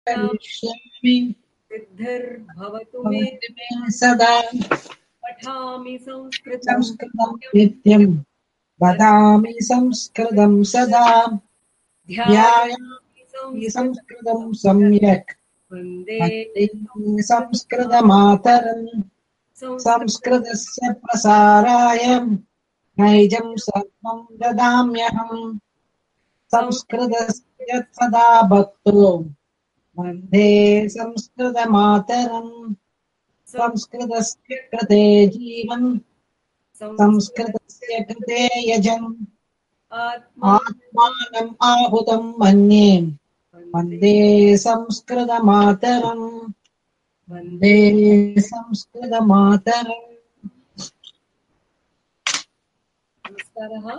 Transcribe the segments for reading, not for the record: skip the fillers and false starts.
करिष्यामि सिद्धिर्भवतु मे भवति मे सदा पठामि संस्कृतं संस्कृतं नित्यं वदामि संस्कृतं सदा ध्यायामि ध्यायामि संस्कृतं संस्कृतं सम्यक् वन्दे वन्दे संस्कृतमातरम् संस्कृतमातरम् संस्कृतस्य प्रसाराय नैजं सर्वं ददाम्यहम् संस्कृतस्य सदा भक्तो वन्दे संस्कृतमातरम् संस्कृतस्य कृते जीवन् संस्कृतस्य कृते यजन् आत्मानम् आहुतं मन्ये वन्दे संस्कृतमातरम् वन्दे संस्कृतमातरम् नमस्कारः।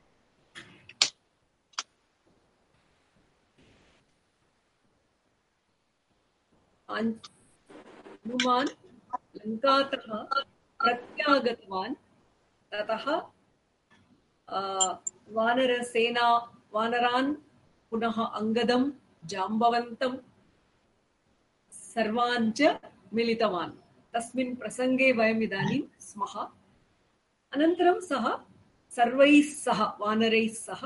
हनुमान् लङ्कातः प्रत्यागतवान्। ततः वानरान् पुनः अंगदं जाम्बवन्तं सर्वान् च मिलितवान्। तस्मिन् प्रसंगे वयम् इदानीं स्मः। अनन्तरं सः सर्वैः सह वानरैः सह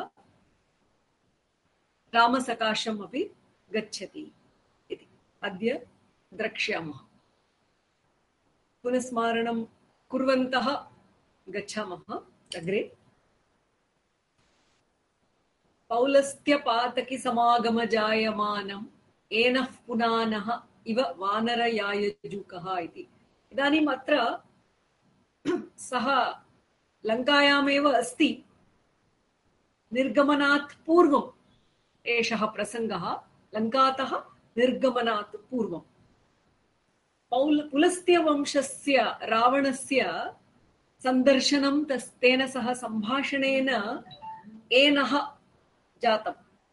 रामसकाशम् अपि गच्छति इति अद्य द्रक्ष्यामः। पुनस्मारणं कुर्वन्तः गच्छामः अग्रे। पौलस्त्यपातकी समागम जायमानम् एनः पुनानः इव वानरयायजुकः इति। इदानीम् अत्र सः लङ्कायामेव अस्ति। निर्गमनात् पूर्वम् एषः प्रसङ्गः, लङ्कातः निर्गमनात् पूर्वम्। पुलस्त्यवंशस्य रावणस्य सन्दर्शनं तेन सह सम्भाषणेन एनः जातं,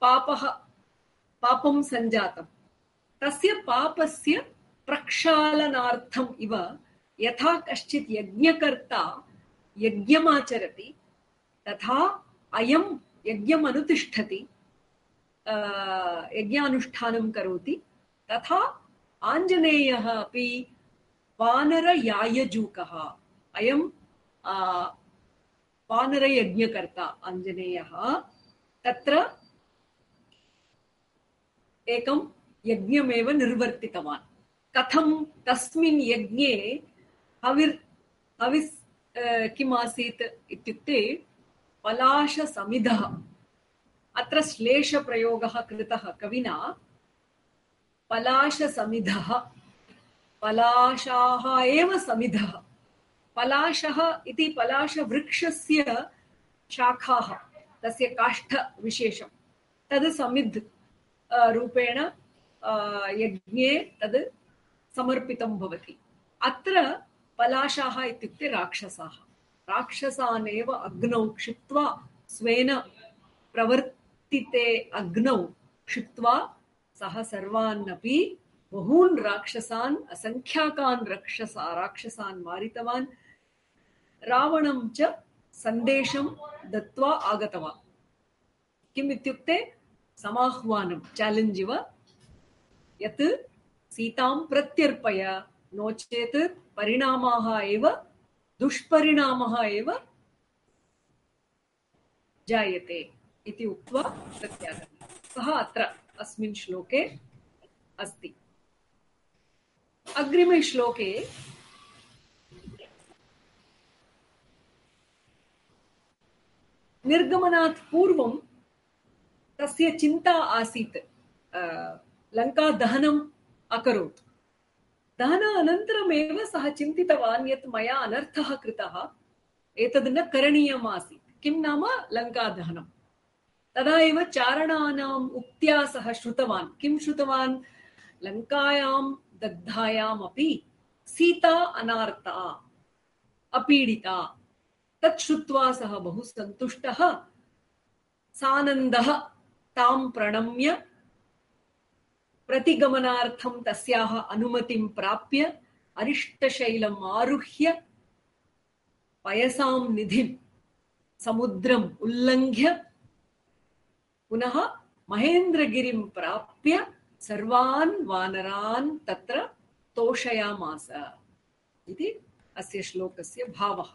पापं सञ्जातं। तस्य पापस्य प्रक्षालनार्थम् इव यथा कश्चित् यज्ञकर्ता यज्ञमाचरति तथा अयं यज्ञम् अनुतिष्ठति, यज्ञानुष्ठानं करोति। तथा आञ्जनेयः अपि वानरयायजूकः, अयं वानरयज्ञकर्ता आञ्जनेयः तत्र एकं यज्ञमेव निर्वर्तितवान्। कथं तस्मिन् यज्ञे हविस् किम् आसीत् इत्युक्ते पलाशसमिधः। अत्र श्लेषप्रयोगः कृतः कविना। पलाशसमिधः, पलाशाः एव समिधः। पलाशः इति पलाशवृक्षस्य शाखाः, तस्य काष्ठविशेषं, तद् समिद् रूपेण यज्ञे तद् समर्पितं भवति। अत्र पलाशाः इत्युक्ते राक्षसाः। राक्षसान् एव अग्नौ क्षिप्त्वा, स्वेन प्रवर्तिते अग्नौ क्षिप्त्वा सः सर्वान् अपि बहून् राक्षसान्, असङ्ख्याकान् राक्षसान् मारितवान्। रावणं च सन्देशं दत्त्वा आगतवान्। किम् इत्युक्ते समाह्वानं, चैलेंज इव, यत् सीतां प्रत्यर्पय, नो चेत् परिणामाः एव, दुष्परिणामः एव जायते इति उक्त्वा प्रत्यागतः। सः अत्र अस्मिन् श्लोके अस्ति। अग्रिमे श्लोके निर्गमनात् पूर्वं तस्य चिन्ता आसीत्, लङ्कादहनम् अकरोत्। दहनानन्तरमेव सः चिन्तितवान् यत् मया अनर्थः कृतः, एतद् न करणीयम् आसीत्। किं नाम लङ्कादहनं। तदा एव चारणानाम् उक्त्या सः श्रुतवान्। किं श्रुतवान्? लङ्कायां दग्धायामपि सीता अनार्ता, अपीडिता। तत् श्रुत्वा सः बहु सन्तुष्टः। सानन्दः तां प्रणम्य प्रतिगमनार्थं तस्याः अनुमतिं प्राप्य अरिष्टशैलम् आरुह्य पयसां निधिं समुद्रम् उल्लङ्घ्य पुनः महेन्द्रगिरिं प्राप्य सर्वान् वानरान् तत्र तोषयामास इति अस्य श्लोकस्य भावः।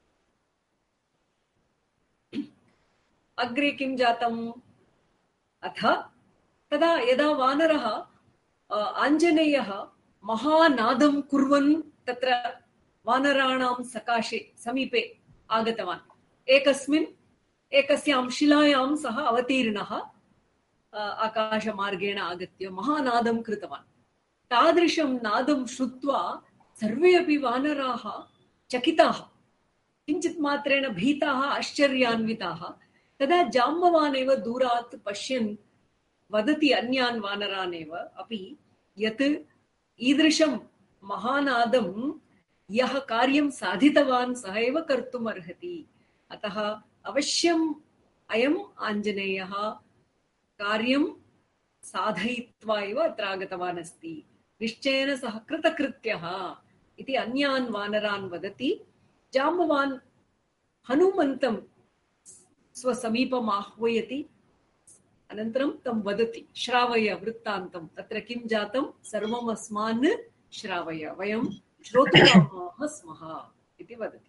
अग्रे किं जातम्? अथ तदा यदा वानरः आञ्जनेयः महानादं कुर्वन् तत्र वानराणां सकाशे समीपे आगतवान्। एकस्यां शिलायां सः अवतीर्णः आकाशमार्गेण आगत्य महानादं कृतवान्। तादृशं नादं श्रुत्वा सर्वे अपि वानराः चकिताः, किञ्चित् मात्रेण भीताः, आश्चर्यान्विताः। तदा जाम्बवान् एव दूरात् पश्यन् वदति अन्यान् वानरान् एव अपि यत् ईदृशं महानादं यः कार्यं साधितवान् सः एव कर्तुम् अर्हति। अतः अवश्यम् अयम् आञ्जनेयः कार्यं साधयित्वा एव अत्र आगतवान् अस्ति, निश्चयेन सः कृतकृत्यः इति अन्यान् वानरान् वदति। जाम्बवान् हनुमन्तं स्वसमीपम् आह्वयति, अनन्तरं तं वदति, श्रावय वृत्तान्तं, तत्र किं जातं सर्वम् अस्मान् श्रावय, वयं श्रोतुकामाः स्मः इति वदति।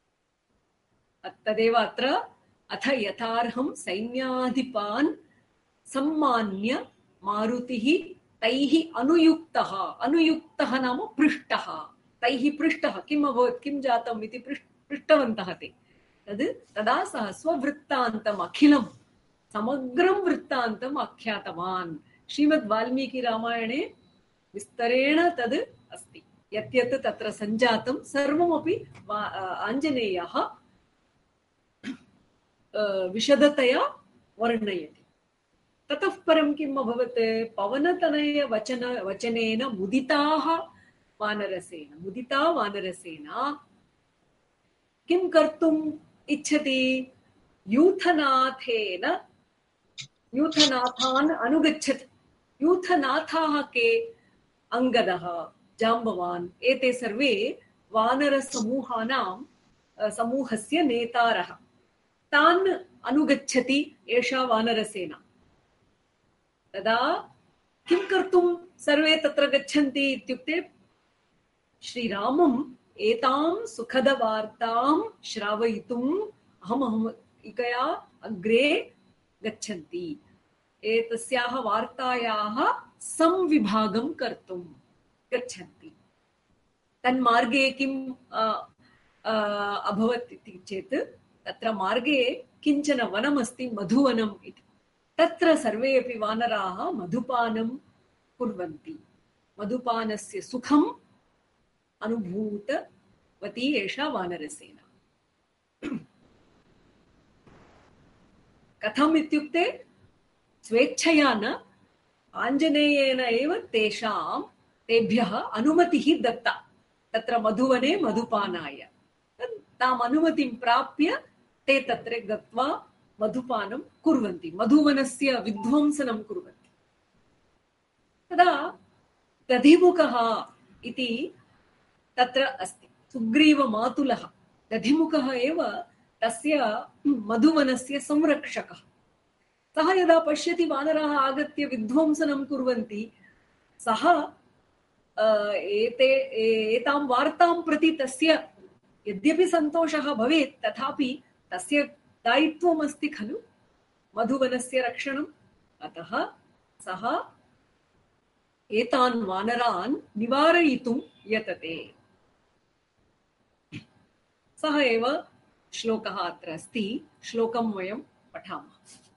तदेव अत्र अथ यथार्हं सैन्याधिपान् सम्मान्य मारुतिः तैः अनुयुक्तः, अनुयुक्तः नाम पृष्टः, तैः पृष्टः, किम् अभवत्, किं जातम् इति पृष्टवन्तः ते। तदा सः स्ववृत्तान्तम् अखिलं समग्रं वृत्तान्तम् आख्यातवान्। श्रीमद् वाल्मीकि रामायणे विस्तरेण तद् अस्ति, यत् तत्र सञ्जातं सर्वमपि आञ्जनेयः विशदतया वर्णयति। ततः परं किम् अभवत्? पवनतनय वचनेन मुदिता वानरसेना किं कर्तुम् इच्छति? यूथनाथान् अनुगच्छति। यूथनाथाः के? अङ्गदः, जाम्बवान्, एते सर्वे समूहस्य नेतारः। तान् अनुगच्छति एषा वानरसेना। तदा किं कर्तुं सर्वे तत्र गच्छन्ति इत्युक्ते श्रीरामम् एतां सुखदवार्तां श्रावयितुम् अहमहमिकया अग्रे गच्छन्ति। एतस्याः वार्तायाः संविभागं कर्तुं गच्छन्ति। तन्मार्गे किम् अभवत् इति चेत् तत्र मार्गे किञ्चन वनमस्ति, मधुवनम् इति। तत्र सर्वे अपि वानराः मधुपानं कुर्वन्ति। मधुपानस्य सुखम् अनुभूतवती एषा वानरसेना। कथम् इत्युक्ते स्वेच्छया न, आञ्जनेयेन एव तेभ्यः अनुमतिः दत्ता तत्र मधुवने मधुपानाय। ताम् अनुमतिं प्राप्य ते तत्र गत्वा मधुपानं कुर्वन्ति, मधुवनस्य विध्वंसनं कुर्वन्ति। तदा दधिमुखः इति तत्र अस्ति, सुग्रीवमातुलः दधिमुखः एव तस्य मधुवनस्य संरक्षकः। सः यदा पश्यति वानराः आगत्य विध्वंसनं कुर्वन्ति, सः एतां वार्तां प्रति तस्य यद्यपि सन्तोषः भवेत्, तथापि तस्य दायित्वमस्ति खलु मधुवनस्य रक्षणम्। अतः सः एतान् वानरान् निवारयितुं यतते। सः एव श्लोकः अत्र अस्ति। श्लोकं वयं पठामः।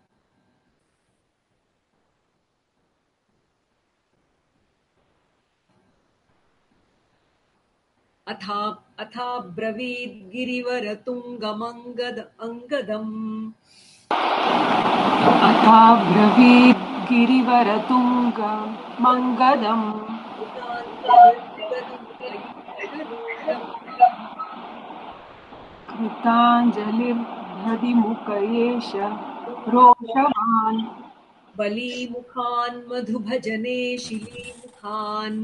अथाब्रवीद् गिरिवरतुङ्गमङ्गदम् कृताञ्जलिर्दधिमुख एष रोषवान् बलीमुखान् मधुभजने शिलीमुखान्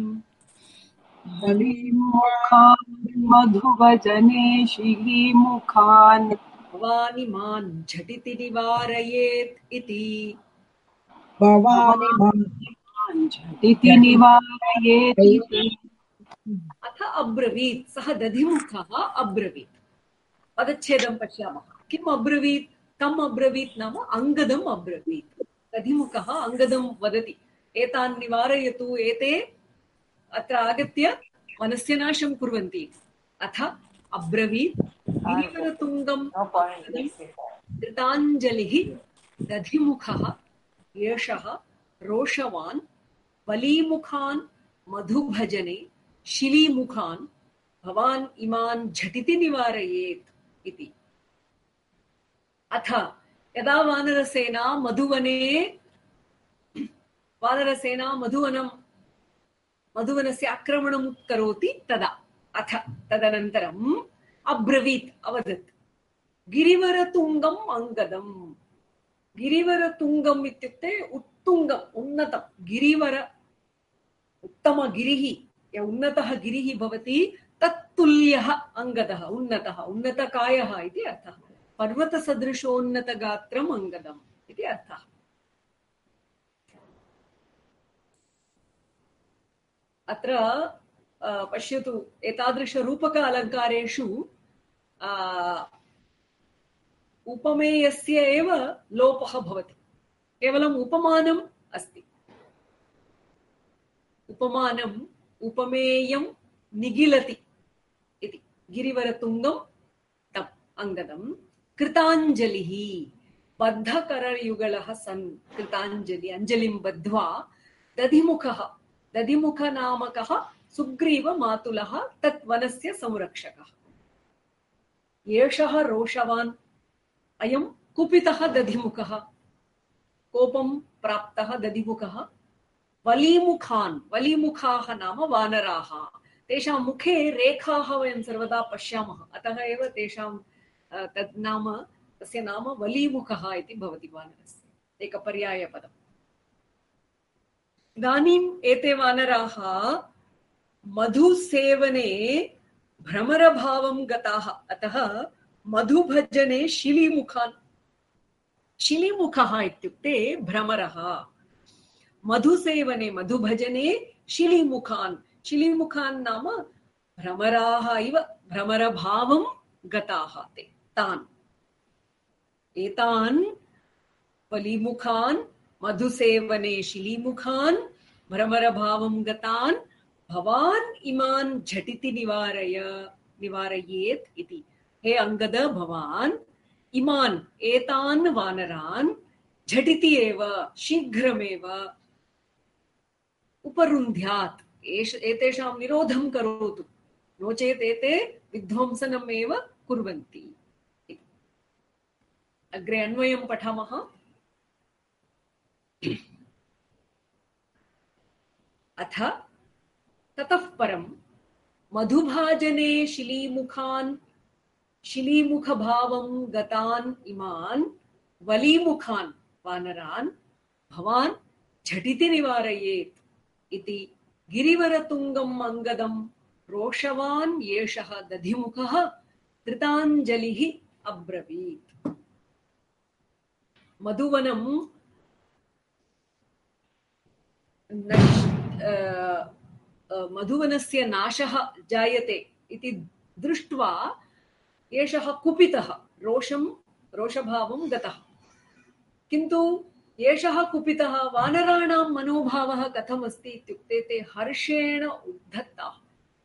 मधुवजने शिलीमुखान् भवानि मां झटिति निवारयेत् इति। भवानि मां झटिति निवारयेत्। अथ अब्रवीत्, सः दधिमुखः अब्रवीत्। पदच्छेदं पश्यामः। किम् अब्रवीत्? कम् अब्रवीत् नाम अङ्गदम् अब्रवीत्। दधिमुखः अङ्गदं वदति, एतान् निवारयतु, एते अत्र आगत्य वनस्य नाशं कुर्वन्ति। अथ अब्रवीत् गिरिवरतुङ्गं अङ्गदं कृताञ्जलिः दधिमुखः एषः रोषवान् बलीमुखान् मधुभजने शिलीमुखान् भवान् इमान् झटिति निवारयेत् इति। अथ यदा वानरसेना मधुवनस्य आक्रमणं करोति तदा। अथ तदनन्तरम् अब्रवीत् अवदत् गिरिवरतुङ्गम् अङ्गदम्। गिरिवरतुङ्गम् इत्युक्ते उत्तुङ्गम्, उन्नतं गिरिवर, उत्तमगिरिः, उन्नतः गिरिः भवति तत्तुल्यः अङ्गदः, उन्नतः, उन्नतकायः इति अर्थः। पर्वतसदृशोन्नतगात्रम् अङ्गदम् इति अर्थः। अत्र पश्यतु, एतादृशरूपक अलङ्कारेषु उपमेयस्य एव लोपः भवति, केवलम् उपमानम् अस्ति। उपमानम् उपमेयं निगिलति इति। गिरिवरतुङ्गं तम् अङ्गदम् कृताञ्जलिः, बद्धकरयुगलः सन्, कृताञ्जलि अञ्जलिं बद्ध्वा दधिमुखः, दधिमुखनामकः सुग्रीवमातुलः तत् वनस्य संरक्षकः। एषः रोषवान्, अयं कुपितः दधिमुखः, कोपं प्राप्तः दधिमुखः। वलीमुखान्, वलीमुखाः नाम वानराः, तेषां मुखे रेखाः वयं सर्वदा पश्यामः, अतः एव तेषां तद् नाम, तस्य नाम वलीमुखः इति भवति वानरस्य, एकपर्यायपदम्। इदानीम् एते वानराः मधुसेवने भ्रमरभावं गताः, अतः मधुभजने शिलीमुखान्, शिलीमुखः इत्युक्ते भ्रमरः, मधुसेवने मधुभजने शिलीमुखान्, शिलीमुखान् नाम भ्रमराः इव भ्रमरभावं गताः ते, तान्, एतान् वलीमुखान् मधुसेवने शिलीमुखान् भ्रमरभावं गतान् भवान् इमान् झटिति निवारयेत् इति। हे अंगद, भवान् इमान् एतान् वानरान् झटिति एव, शीघ्रमेव उपरुन्ध्यात्, एतेषां निरोधं करोतु, नो चेत् एते विध्वंसनम् एव कुर्वन्ति। अग्रे अन्वयं पठामः। अथ ततः परं मधुभाजने शिलीमुखभावं गतान् इमान् वलीमुखान् वानरान् भवान् झटिति निवारयेत् इति। गिरिवरतुङ्गम् अङ्गदं रोषवान् एषः दधिमुखः कृताञ्जलिः अब्रवीत्। मधुवनं मधुवनस्य नाशः जायते इति दृष्ट्वा एषः कुपितः, रोषभावं गतः। किन्तु एषः कुपितः, वानराणां मनोभावः कथमस्ति इत्युक्ते ते हर्षेण उद्धताः,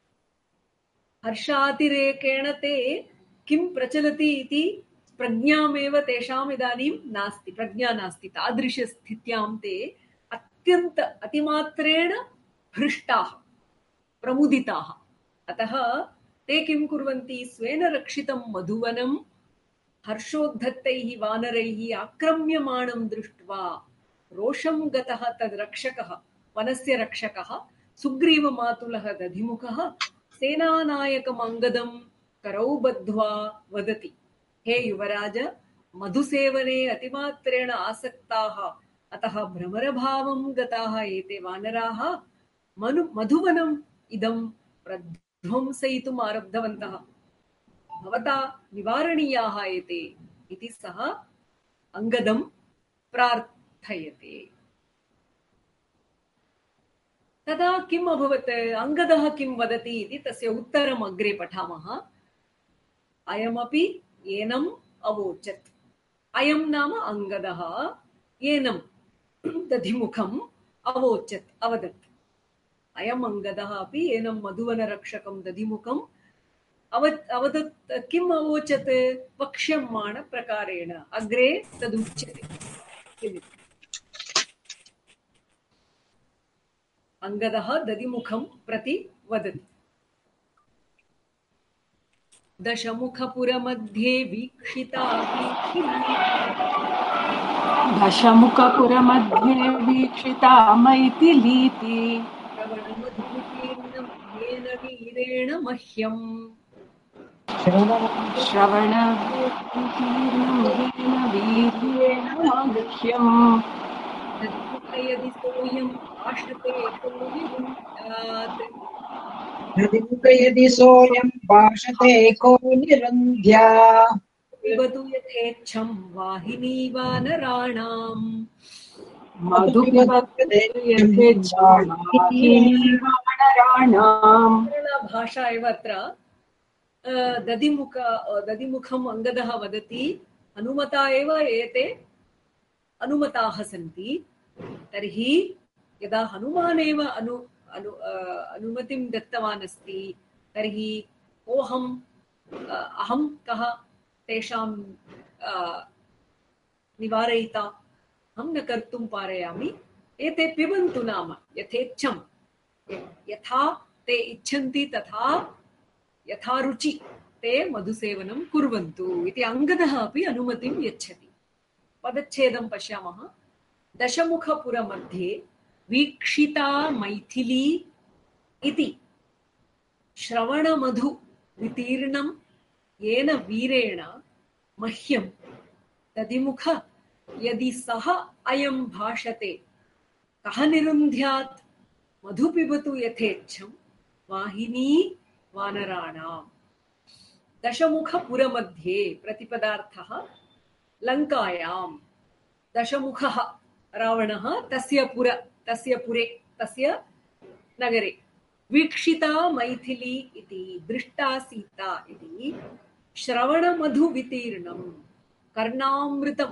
हर्षातिरेकेण ते किं प्रचलति इति प्रज्ञामेव तेषाम् इदानीं नास्ति, प्रज्ञा नास्ति। तादृशस्थित्यां ते अतिमात्रेण हृष्टाः, प्रमुदिताः। अतः ते किं कुर्वन्ति, स्वेन रक्षितं मधुवनं हर्षोद्धतैः वानरैः आक्रम्यमाणं दृष्ट्वा रोषं गतः तद् रक्षकः, वनस्य रक्षकः सुग्रीवमातुलः दधिमुखः सेनानायकम् अङ्गदं करौ बद्ध्वा वदति, हे युवराज, मधुसेवने अतिमात्रेण आसक्ताः, अतः भ्रमरभावं गताः एते वानराः मधुवनम् इदं प्रध्वंसयितुम् आरब्धवन्तः, भवता निवारणीयाः एते इति सः अङ्गदं प्रार्थयते। तदा किम् अभवत्? अङ्गदः किं वदति इति तस्य उत्तरम् अग्रे पठामः। अयमपि एनम् अवोचत्। अयं नाम अङ्गदः एनं दधिमुखम् अवोचत्, अवदत्। अयम् अङ्गदः अपि एनं मधुवनरक्षकं दधिमुखम् अवदत्। किम् अवोचत्? वक्ष्यमाणप्रकारेण अग्रे तदुच्यते। अङ्गदः दधिमुखं प्रति वदति। दशमुखपुरमध्ये वीक्षिता दशमुखपुरमध्ये वीक्षिता मैथिलीति श्रवणमधुवितीर्णं येन वीरेण मह्यम्। श्रवणवीर्णं येन वीर्येण मह्यम्। दधिमुख यदि सोऽयं भाषते को निरुन्ध्यात्। नदीमुख यदि सोऽयं भाषते को निरुन्ध्या। पिबतु यथेच्छं वाहिनी वानराणाम्। मधुपिबतु यथेच्छं वाहिनी वानराणाम्। सरला भाषा एव अत्र। दधिमुखम् अङ्गदः वदति, हनुमता एव एते अनुमताः सन्ति। तर्हि यदा हनुमान् एव अनुमतिं दत्तवान् अस्ति, तर्हि अहं कः तेषां निवारयिता? अहं न कर्तुं पारयामि। एते पिबन्तु, नाम यथेच्छं, यथा ते इच्छन्ति तथा, यथा रुचि ते मधुसेवनं कुर्वन्तु इति अङ्गदः अपि अनुमतिं यच्छति। पदच्छेदं पश्यामः। दशमुखपुरमध्ये वीक्षिता मैथिली इति श्रवणमधु वितीर्णं येन वीरेण मह्यं दधिमुख यदि सः अयं भाषते कः निरुन्ध्यात्। मधु पिबतु यथेच्छं वाहिनी वानराणाम्। दशमुखपुरमध्ये प्रतिपदार्थः लङ्कायां। दशमुखः रावणः, तस्य पुरे, तस्य नगरे। वीक्षिता मैथिली इति, दृष्टा सीता इति। श्रवणमधुवितीर्णं, कर्णामृतं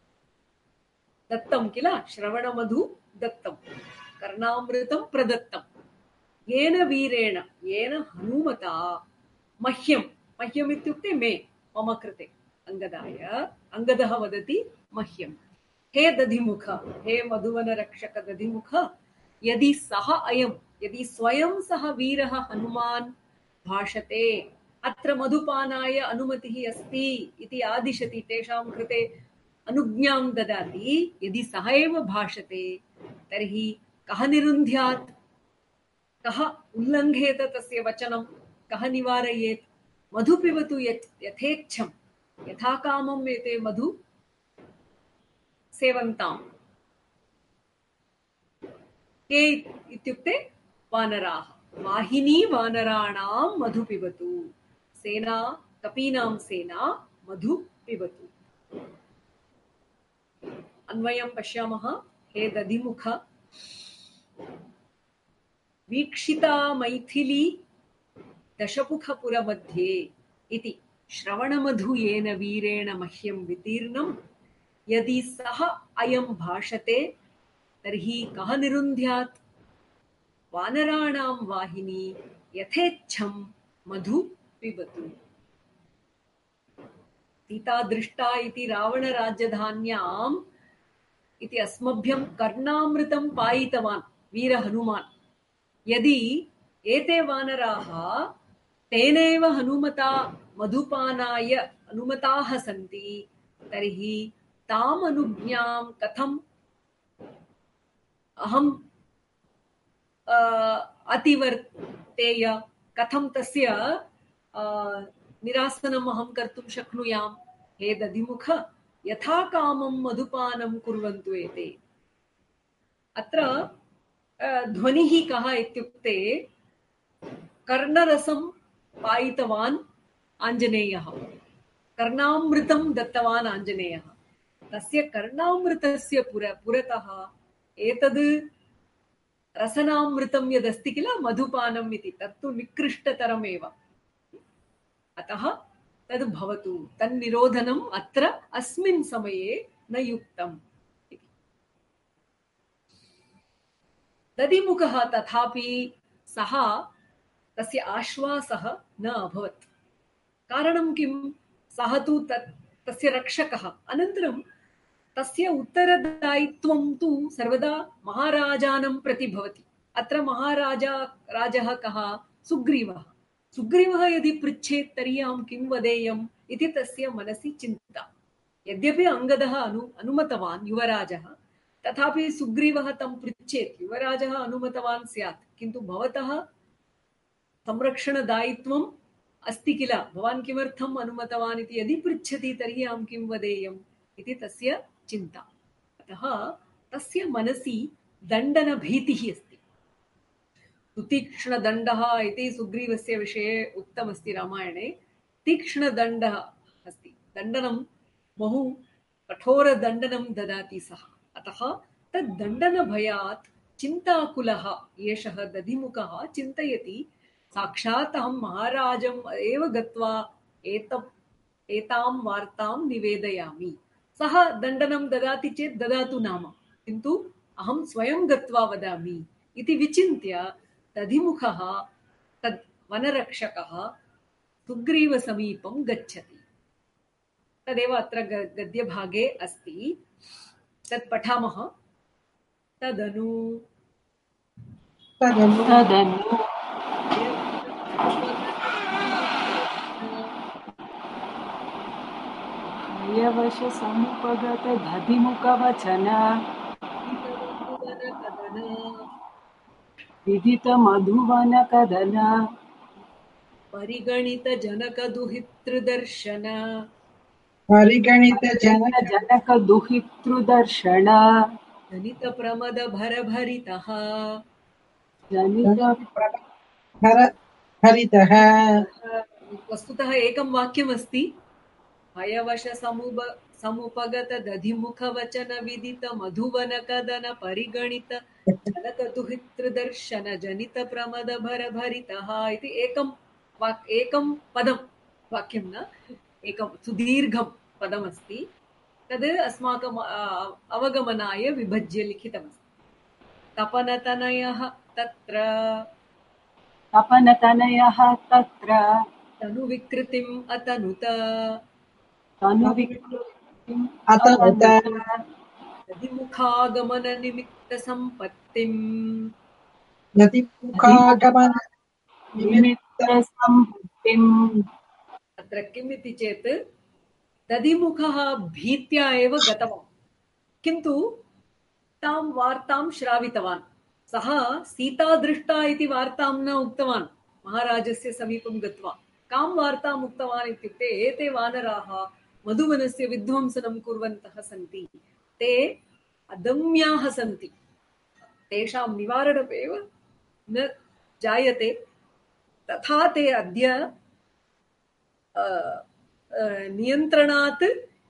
दत्तं किल, श्रवणमधु दत्तं, कर्णामृतं प्रदत्तं। येन वीरेण, येन हनुमता, मह्यं, मह्यम् इत्युक्ते मे, मम कृते, अङ्गदः वदति मह्यं, हे दधिमुख, हे मधुवनरक्षक दधिमुख, यदि सः अयं, यदि स्वयं सः वीरः हनुमान् भाषते, अत्र मधुपानाय अनुमतिः अस्ति इति आदिशति, तेषां कृते अनुज्ञां ददाति। यदि सः एव भाषते तर्हि कः निरुन्ध्यात्, कः उल्लङ्घेत तस्य वचनं, कः निवारयेत्? मधु पिबतु यथेच्छं, यथा कामम् एते मधु सेवन्ताम्। के इत्युक्ते वानराः। वाहिनी वानराणां मधु पिबतु, सेना, कपीनां सेना मधु पिबतु। अन्वयं पश्यामः। हे दधिमुख, वीक्षिता मैथिली दशमुखपुरमध्ये इति श्रवणमधु येन वीरेण मह्यं वितीर्णं, यदि सः अयं भाषते तर्हि कः निरुन्ध्यात्। वानराणां वाहिनी यथेच्छं मधु पिबतु। सीता दृष्टा इति रावणराजधान्याम् इति अस्मभ्यं कर्णामृतं पायितवान् वीरहनुमान्। यदि एते वानराः तेनैव हनुमता मधुपानाय अनुमताः सन्ति, तर्हि ताम् अनुज्ञां कथम् अहम् अतिवर्तेय, कथं तस्य निरासनम् अहं कर्तुं शक्नुयाम्। हे दधिमुख, यथा कामं मधुपानं कुर्वन्तु एते। अत्र ध्वनिः कः इत्युक्ते कर्णरसं पायितवान् आञ्जनेयः, कर्णामृतं दत्तवान् आञ्जनेयः। तस्य कर्णामृतस्य पुरतः एतद् रसनामृतं यदस्ति किल मधुपानम् इति तत्तु निकृष्टतरमेव। अतः तद् भवतु, तन्निरोधनम् अत्र अस्मिन् समये न युक्तम् इति। दधिमुखः तथापि सः तस्य आश्वासः न अभवत्। कारणं किं? सः तु तस्य रक्षकः। अनन्तरं तस्य उत्तरदायित्वं तु सर्वदा महाराजानं प्रति भवति। अत्र राजः कः? सुग्रीवः। सुग्रीवः यदि पृच्छेत् तर्हि अहं किं वदेयम् इति तस्य मनसि चिन्ता। यद्यपि अङ्गदः अनुमतवान् युवराजः, तथापि सुग्रीवः तं पृच्छेत् युवराजः अनुमतवान् स्यात्, किन्तु भवतः संरक्षणदायित्वम् अस्ति किल, भवान् किमर्थम् अनुमतवान् इति यदि पृच्छति तर्हि अहं किं वदेयम् इति तस्य चिन्ता। अतः तस्य मनसि दण्डनभीतिः अस्ति। सुतीक्ष्णदण्डः इति सुग्रीवस्य विषये उक्तमस्ति रामायणे। तीक्ष्णदण्डः अस्ति, दण्डनं बहु कठोरदण्डनं ददाति सः। अतः तद्दण्डनभयात् चिन्ताकुलः एषः दधिमुखः चिन्तयति, साक्षात् अहं महाराजम् एव गत्वा एतां वार्तां निवेदयामि। सः दण्डनं ददाति चेत् ददातु नाम, किन्तु अहं स्वयं गत्वा वदामि इति विचिन्त्य दधिमुखः तद् वनरक्षकः सुग्रीवसमीपं गच्छति। तदेव अत्र गद्यभागे अस्ति, तत् पठामः। तदनु यवश समुपगत दधिमुखवचन विदित मधुवन कदन परिगणित जनक दुहितृदर्शन जनक दुहितृदर्शन जनित प्रमद भरभरितः हरितः। वस्तुतः एकं वाक्यमस्ति, हयवश समुपगत दधिमुखवचन विदित मधुवन कदन परिगणित जनक दुहितृदर्शन जनित प्रमद भरभरितः इति एकं पदं, वाक्यं न, एकं सुदीर्घं पदमस्ति। तद् अस्माकम् अवगमनाय विभज्य लिखितमस्ति। तपनतनयः तत्र तनुविकृतिम् अतनुत दधिमुखागमन निमित्त सम्पत्तिम् अत्र किम् इति चेत् दधिमुखः भीत्या एव गतवान्, किन्तु तां वार्तां श्रावितवान्। सः सीता दृष्टा इति वार्तां न उक्तवान् महाराजस्य समीपं गत्वा। कां वार्ताम् उक्तवान् इत्युक्ते, एते वानराः मधुवनस्य विध्वंसनं कुर्वन्तः सन्ति, ते अदम्याः सन्ति, तेषां निवारणमेव न जायते, तथा ते अद्य नियन्त्रणात्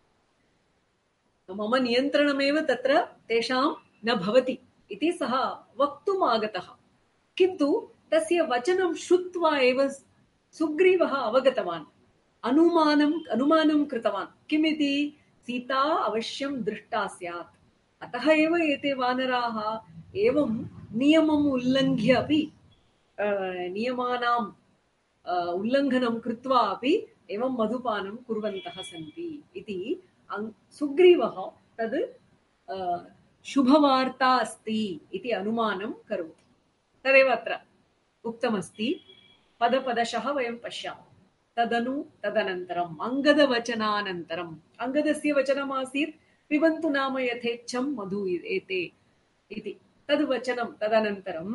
मम नियन्त्रणमेव तत्र तेषां न भवति इति सः वक्तुम् आगतः। किन्तु तस्य वचनं श्रुत्वा एव सुग्रीवः अवगतवान्, अनुमानं कृतवान्। किमिति? सीता अवश्यं दृष्टा स्यात्, अतः एव एते वानराः एवं नियमम् उल्लङ्घ्य अपि नियमानाम् उल्लङ्घनं कृत्वा अपि एवं मधुपानं कुर्वन्तः सन्ति इति सुग्रीवः तद् शुभवार्ता अस्ति इति अनुमानं करोति। तदेव अत्र उक्तमस्ति। पदपदशः वयं पश्यामः। तदनु तदनन्तरम् अङ्गदवचनानन्तरम्, अङ्गदस्य वचनमासीत् पिबन्तु नाम यथेच्छं मधु एते इति। तद्वचनं तदनन्तरं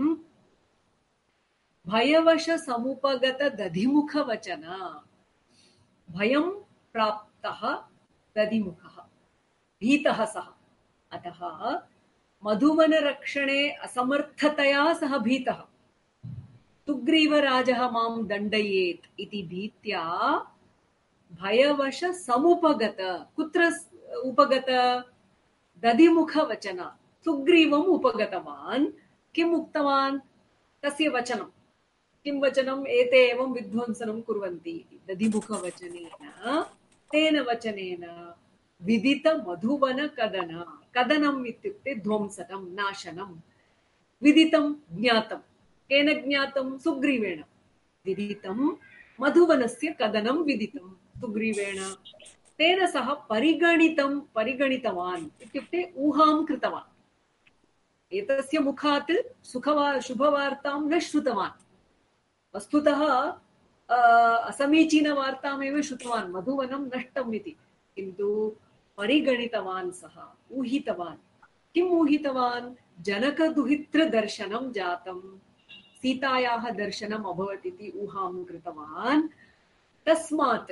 भयवश समुपगत दधिमुखवचन, भयं प्राप्तः दधिमुखः, भीतः सः। अतः मधुवनरक्षणे असमर्थतया सः भीतः। सुग्रीवराजः मां दण्डयेत् इति भीत्या भयवश समुपगत। कुत्र उपगत? दधिमुखवचन। सुग्रीवम् उपगतवान्, किम् उक्तवान्? तस्य वचनं किं वचनम्? एते एवं विध्वंसनं कुर्वन्ति इति। दधिमुखवचनेन तेन वचनेन विदित मधुवन कदन। कदनम् इत्युक्ते ध्वंसनं, नाशनं। विदितं ज्ञातं। केन ज्ञातं? सुग्रीवेण। विदितं मधुवनस्य कदनं विदितं सुग्रीवेण। तेन सह परिगणितवान् इत्युक्ते ऊहां कृतवान्। एतस्य मुखात् शुभवार्तां न श्रुतवान्। वस्तुतः असमीचीनवार्तामेव श्रुतवान्, मधुवनं नष्टम् इति। किन्तु परिगणितवान्, सः ऊहितवान्। किम् ऊहितवान्? जनकदुहितृदर्शनं जातं, सीतायाः दर्शनम् अभवत् इति ऊहां कृतवान्। तस्मात्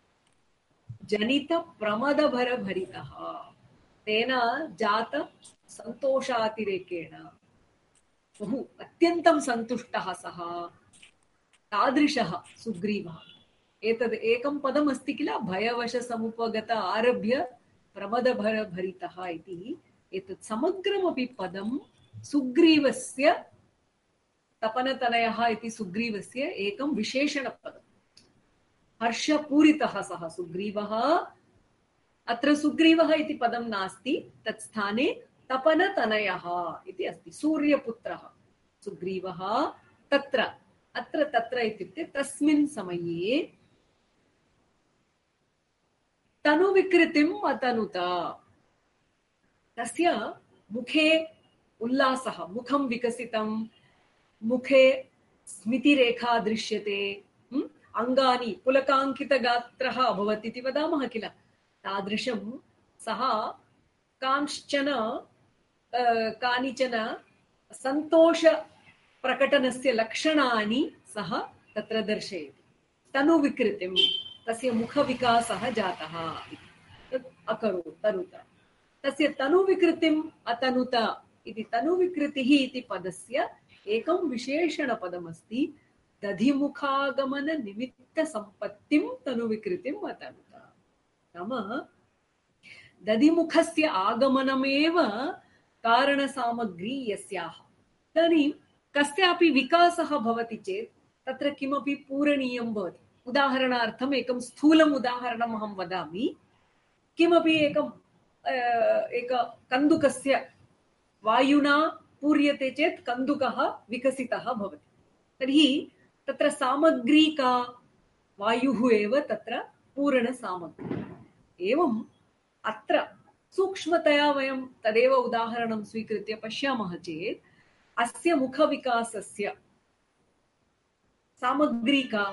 जनितप्रमदभरभरितः तेन जात सन्तोषातिरेकेण बहु अत्यन्तं सन्तुष्टः सः। तादृशः सुग्रीवः। एतद् एकं पदमस्ति किल, भयवशसमुपगत आरभ्य प्रमदभरभरितः इति। एतत् समग्रमपि पदं सुग्रीवस्य, तपनतनयः इति सुग्रीवस्य एकं विशेषणपदम्। हर्षपूरितः सः सुग्रीवः। अत्र सुग्रीवः इति पदं नास्ति, तत् स्थाने तपनतनयः इति अस्ति। सूर्यपुत्रः सुग्रीवः। तत्र इत्युक्ते तस्मिन् समये तनुविकृतिम् अतनुत। तस्य मुखे उल्लासः, मुखं विकसितं, मुखे स्मितिरेखा दृश्यते, अङ्गानि पुलकाङ्कितगात्रः अभवत् इति वदामः किल। तादृशं सः कानिचन सन्तोषप्रकटनस्य लक्षणानि सः तत्र दर्शयति। तनुविकृतिं, तस्य मुखविकासः जातः इति तनुत। तस्य तनुविकृतिम् अतनुत इति, तनुविकृतिः इति पदस्य एकं विशेषणपदमस्ति। दधिमुखागमन निमित्तसम्पत्तिं तनुविकृतिम् अतनुत। नाम दधिमुखस्य आगमनमेव कारणसामग्री यस्याः। इदानीं कस्यापि विकासः भवति चेत् तत्र किमपि पूरणीयं भवति। उदाहरणार्थम् एकं स्थूलम् उदाहरणम् अहं वदामि। किमपि एक कन्दुकस्य वायुना पूर्यते चेत् कन्दुकः विकसितः भवति। तर्हि तत्र सामग्री का? वायुः एव तत्र पूरणसामग्री। एवम् अत्र सूक्ष्मतया वयं तदेव उदाहरणं स्वीकृत्य पश्यामः चेत् अस्य मुखविकासस्य सामग्री का?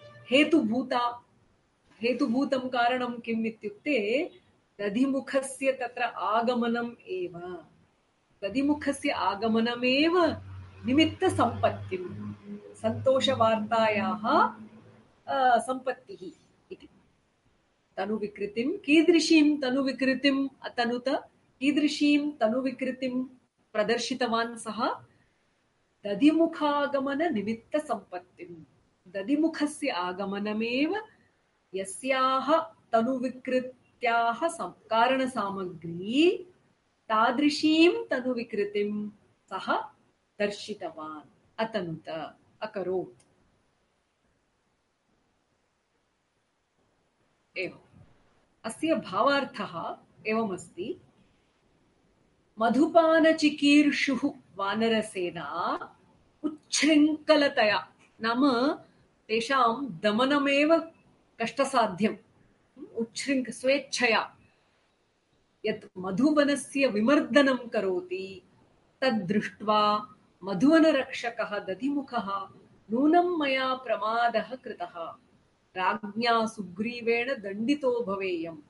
हेतुभूतं कारणं किम् इत्युक्ते दधिमुखस्य तत्र आगमनम् एव। दधिमुखस्य आगमनमेव निमित्तसम्पत्तिं, सन्तोषवार्तायाः सम्पत्तिः इति। तनुविकृतिं, कीदृशीं तनुविकृतिम् अतनुत, कीदृशीं तनुविकृतिं प्रदर्शितवान् सः? दधिमुखागमन निमित्तसम्पत्तिं। दधिमुखस्य आगमनमेव यस्याः तनुविकृत्याः कारणसामग्री, तादृशीं तनुविकृतिं सः दर्शितवान्, अतनुत, अकरोत्। एवम् अस्य भावार्थः एवमस्ति। मधुपानचिकीर्षुः वानरसेना उच्छृङ्खलतया, नाम तेषां दमनमेव कष्टसाध्यम्। स्वेच्छया यत् मधुवनस्य विमर्दनं करोति तद्दृष्ट्वा मधुवनरक्षकः दधिमुखः नूनं मया प्रमादः कृतः, राज्ञा सुग्रीवेण दण्डितो भवेयम्,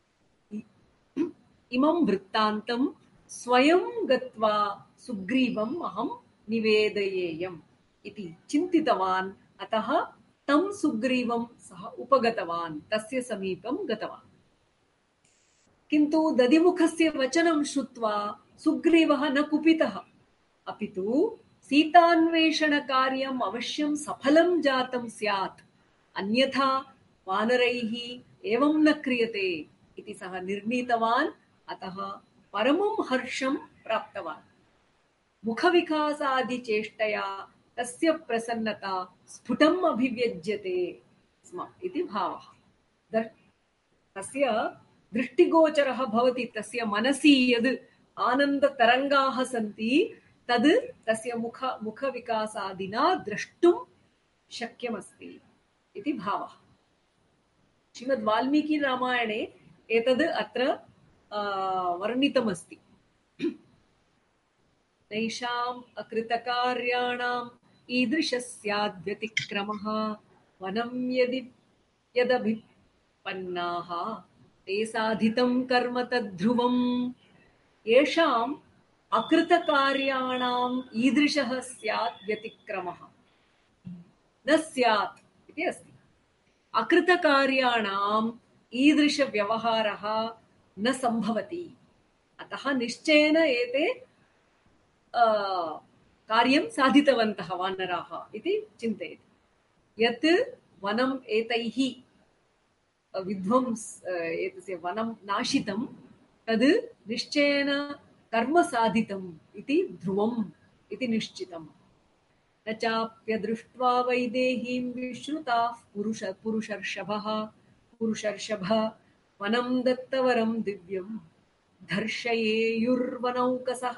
इमं वृत्तान्तं स्वयं गत्वा सुग्रीवम् अहं निवेदयेयम् इति चिन्तितवान्। अतः तं सुग्रीवं सः उपगतवान्, तस्य समीपं गतवान्। किन्तु दधिमुखस्य वचनं श्रुत्वा सुग्रीवः न कुपितः, अपितु सीतान्वेषणकार्यम् अवश्यं सफलं जातं स्यात्, अन्यथा वानरैः एवं न क्रियते इति सः निर्णीतवान्। अतः परमं हर्षं प्राप्तवान्। मुखविकासादिचेष्टया तस्य प्रसन्नता स्फुटम् अभिव्यज्यते स्म इति भावः। तस्य दृष्टिगोचरः भवति, तस्य मनसि यद् आनन्दतरङ्गाः सन्ति तद् तस्य मुखविकासादिना द्रष्टुं शक्यमस्ति इति भावः। श्रीमद् वाल्मीकि रामायणे एतद् अत्र वर्णितमस्ति। नैषाम् अकृतकार्याणाम् ईदृशस्याद्व्यतिक्रमः वनं यदभिपन्नाः ते साधितं कर्म तद्ध्रुवम्। येषाम् अकृतकार्याणाम् ईदृशः स्यात् व्यतिक्रमः न स्यात् इति अस्ति। अकृतकार्याणाम् ईदृशव्यवहारः न सम्भवति। अतः निश्चयेन एते कार्यं साधितवन्तः वानराः इति चिन्तयति। यत् वनम् एतैः एतस्य वनं नाशितं तद् निश्चयेन कर्म साधितम् इति ध्रुवम् इति निश्चितम्। न चाप्यदृष्ट्वा वैदेहीं विश्रुताः पुरुषर्षभ वनं दत्तवरं दिव्यं धर्षयेयुर्वनौकसः।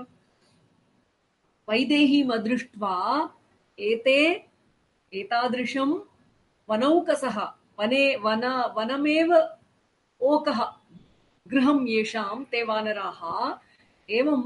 वैदेहीम् अदृष्ट्वा एते एतादृशं वनौकसः वनमेव ओकः गृहं येषां ते वानराः एवं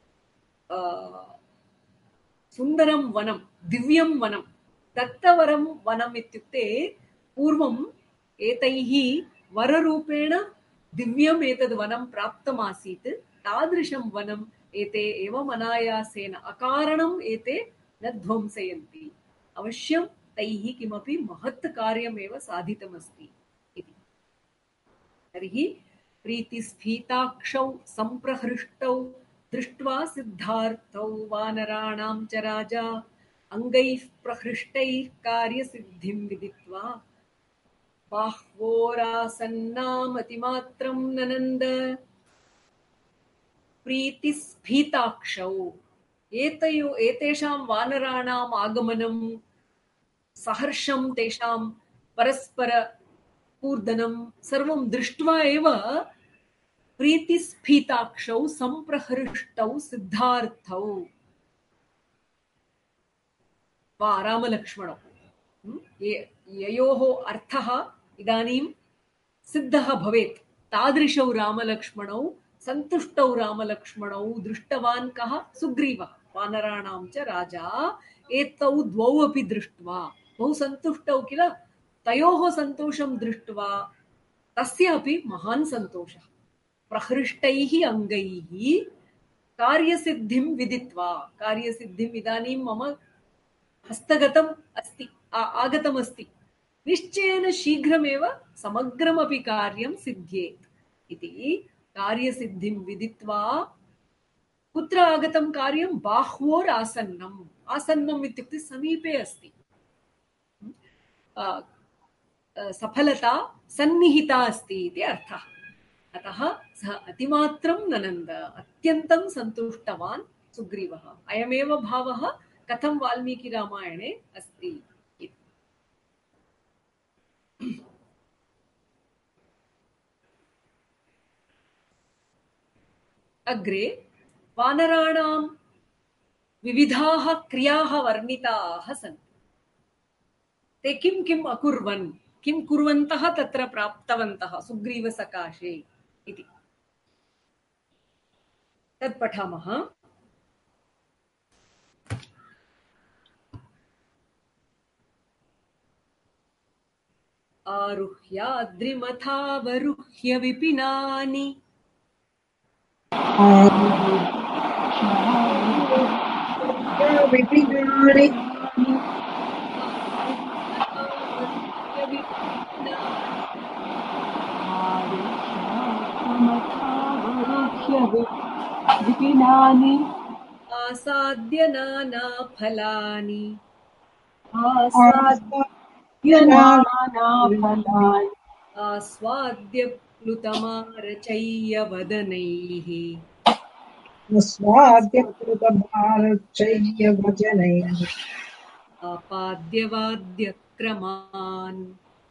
सुन्दरं वनं दिव्यं वनं दत्तवरं वनम् इत्युक्ते पूर्वम् एतैः वररूपेण दिव्यम् एतद् वनं प्राप्तमासीत्। तादृशं वनम् एते एवम् अनायासेन अकारणम् एते न ध्वंसयन्ति। अवश्यं तैः किमपि महत् कार्यमेव साधितमस्ति इति। तर्हि प्रीतिस्फीताक्षौ सम्प्रहृष्टौ दृष्ट्वा सिद्धार्थौ वानराणां च राजा अङ्गैः प्रहृष्टैः कार्यसिद्धिं विदित्वा बाह्वोरासन्नामतिमात्रं ननन्द। प्रीतिस्फीताक्षौ एतेषां वानराणाम् आगमनं सहर्षं तेषां परस्परकूर्दनं सर्वं दृष्ट्वा एव प्रीतिस्फीताक्षौ सम्प्रहृष्टौ सिद्धार्थौ वा रामलक्ष्मणौ ययोः अर्थः इदानीं सिद्धः भवेत्। तादृशौ रामलक्ष्मणौ सन्तुष्टौ रामलक्ष्मणौ दृष्टवान् कः? सुग्रीवः वानराणां च राजा। एतौ द्वौ अपि दृष्ट्वा बहु सन्तुष्टौ किल। तयोः सन्तोषं दृष्ट्वा तस्य अपि महान् सन्तोषः। प्रहृष्टैः अङ्गैः कार्यसिद्धिं विदित्वा, कार्यसिद्धिम् इदानीं मम हस्तगतम् अस्ति, आगतमस्ति, निश्चयेन शीघ्रमेव समग्रमपि कार्यं सिद्ध्येत् इति कार्यसिद्धिं विदित्वा कुत्र आगतं कार्यं? बाह्वोरासन्नम्। आसन्नम् इत्युक्ते समीपे अस्ति। सफलता सन्निहिता अस्ति इति अर्थः। अतः सः अतिमात्रं ननन्द, अत्यन्तं सन्तुष्टवान् सुग्रीवः। अयमेव भावः कथं वाल्मीकिरामायणे अस्ति। अग्रे वानराणां विविधाः क्रियाः वर्णिताः सन्ति। ते किं किम् अकुर्वन्, किं कुर्वन्तः तत्र प्राप्तवन्तः सुग्रीवसकाशे इति तत् पठामः। आरुह्याद्रिमथावरुह्य विपिनानि विपिनानि विपिनानि आसाद्य नानाफलानि आस्वाद्य प्लुतमारचय्य वदनैः स्वाद्यकृतभारचय्यवचनैः आपाद्यवाद्यक्रमान्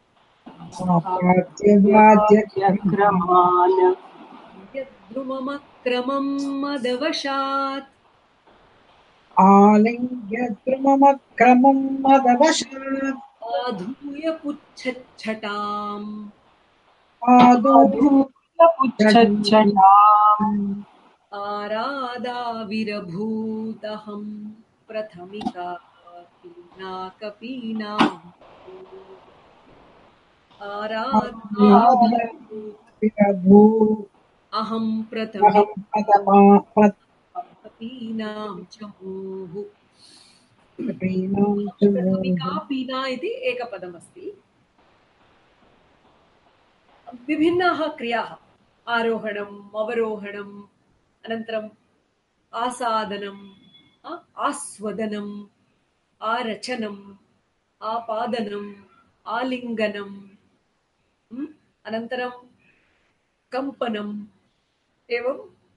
आपाद्यवाद्यक्रमान् वाद्यक्रमान् यद्रुममक्रमं मदवशात् आलिङ्ग्य द्रुममक्रमं मदवशात् आधूय पुच्छच्छटाम् अधूतपुच्छच्छटाम् आरादाविरभूतहं प्रथमिका पीनाकपीनाम् आरादाविरभूत् आराधनाविरभू अहं अहं प्रथमिकापीनां च मुहुः पदपीनां च प्रथमिका पीना इति एकपदमस्ति। विभिन्नाः क्रियाः आरोहणम् अवरोहणम् अनन्तरम् आसादनम् आस्वदनम् आरचनम् आपादनम् आलिङ्गनम् अनन्तरं कम्पनम् एवं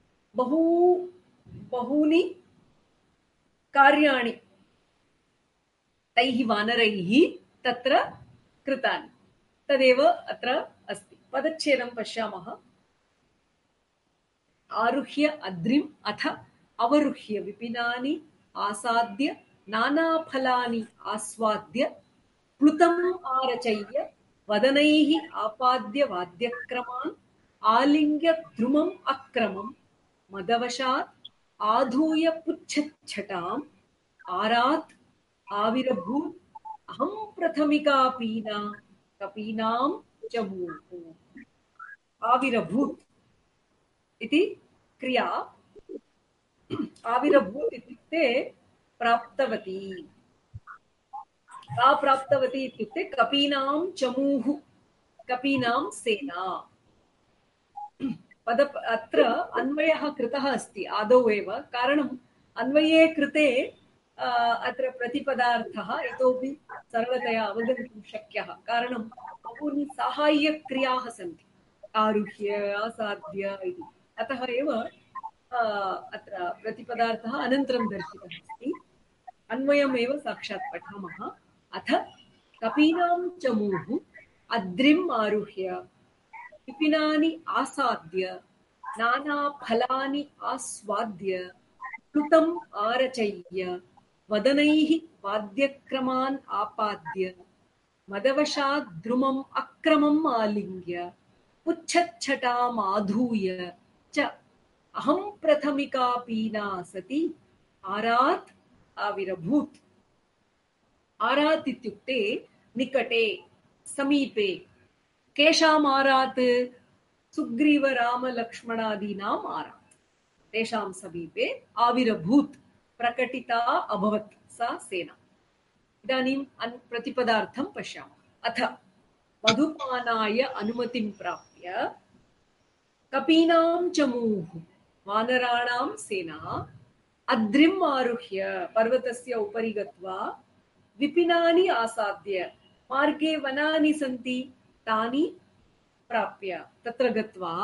बहूनि कार्याणि तैः वानरैः तत्र कृतानि। तदेव अत्र अस्ति। पदच्छेदं पश्यामः। आरुह्य अद्रिम् अथ अवरुह्य विपिनानि आसाद्य नानाफलानि आस्वाद्य प्लुतम् आरचय्य वदनैः आपाद्य वाद्यक्रमान् आलिङ्ग्य द्रुमम् अक्रमम् मदवशात् आधूय पुच्छच्छटाम् आरात् आविरभूत् अहं प्रथमिका पीना कपीनां च मुहुः। आविरभूत् इति क्रिया। आविरभूत् इत्युक्ते प्राप्तवती। का प्राप्तवती इत्युक्ते कपीनां चमूः, कपीनां सेना। अत्र अन्वयः कृतः अस्ति आदौ एव। कारणम् अन्वये कृते अत्र प्रतिपदार्थः इतोपि सरलतया अवगन्तुं शक्यः। कारणं बहूनि साहाय्यक्रियाः सन्ति आरुह्य आसाद्य इति। अतः एव अत्र प्रतिपदार्थः अनन्तरं दर्शितः अस्ति। अन्वयमेव साक्षात् पठामः। अथ कपीनां चमूः अद्रिम् आरुह्य विपिनानि आसाद्य नानाफलानि आस्वाद्य प्लुतम् आरचय्य वदनैः वाद्यक्रमान् आपाद्य मदवशात् द्रुमम् अक्रमम् आलिङ्ग्य पुच्छच्छटाम् आधूय च अहं प्रथमिका पीना सती आरात् आविरभूत्। आरात् इत्युक्ते निकटे, समीपे। केषाम् आरात्? सुग्रीवरामलक्ष्मणादीनाम् आरात्। तेषां समीपे आविरभूत्, प्रकटिता अभवत् सा सेना। इदानीम् प्रतिपदार्थं पश्यामः। अथ मधुपानाय अनुमतिं प्राप्य कपीनां चमूः वानराणां सेना अद्रिम् आरुह्य पर्वतस्य उपरि गत्वा विपिनानि आसाद्य मार्गे वनानि सन्ति तानि प्राप्य तत्र गत्वा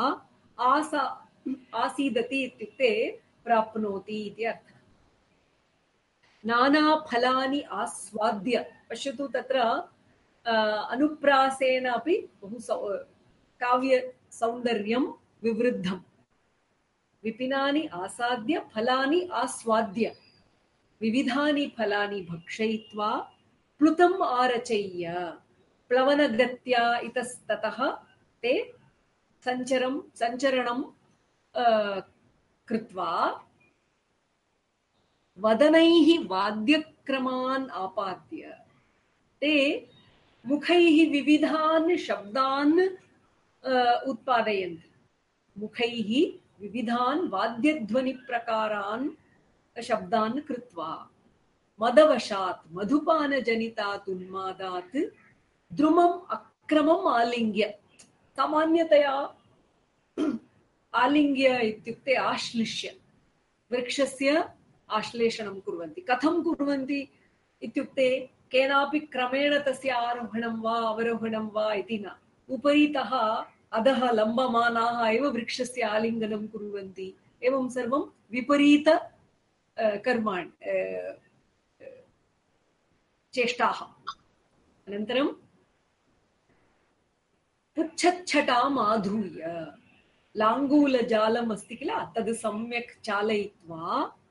आसीदति इत्युक्ते प्राप्नोति इति अर्थः। नानाफलानि आस्वाद्य। पश्यतु तत्र अनुप्रासेन अपि बहु काव्यसौन्दर्यं विवृद्धम्। विपिनानि आसाद्य फलानि आस्वाद्य विविधानि फलानि भक्षयित्वा प्लुतम् आरचय्य प्लवनगत्या इतस्ततः ते सञ्चरणं कृत्वा वदनैः वाद्यक्रमान् आपाद्य ते मुखैः विविधान् शब्दान् उत्पादयन्ति। मुखैः विविधान् वाद्यध्वनिप्रकारान् शब्दान् कृत्वा मदवशात् मधुपानजनितात् उन्मादात् द्रुमम् अक्रमम् आलिङ्ग्य। सामान्यतया आलिङ्ग्य इत्युक्ते आश्लिष्य वृक्षस्य आश्लेषणं कुर्वन्ति। कथं कुर्वन्ति इत्युक्ते केनापि क्रमेण तस्य आरोहणं वा अवरोहणं वा इति न, उपरितः अधः लम्बमानाः एव वृक्षस्य आलिङ्गनं कुर्वन्ति। एवं सर्वं विपरीत कर्माणि चेष्टाः। अनन्तरं पुच्छच्छटाम् आधूय लाङ्गूलजालम् अस्ति किल तद् सम्यक् चालयित्वा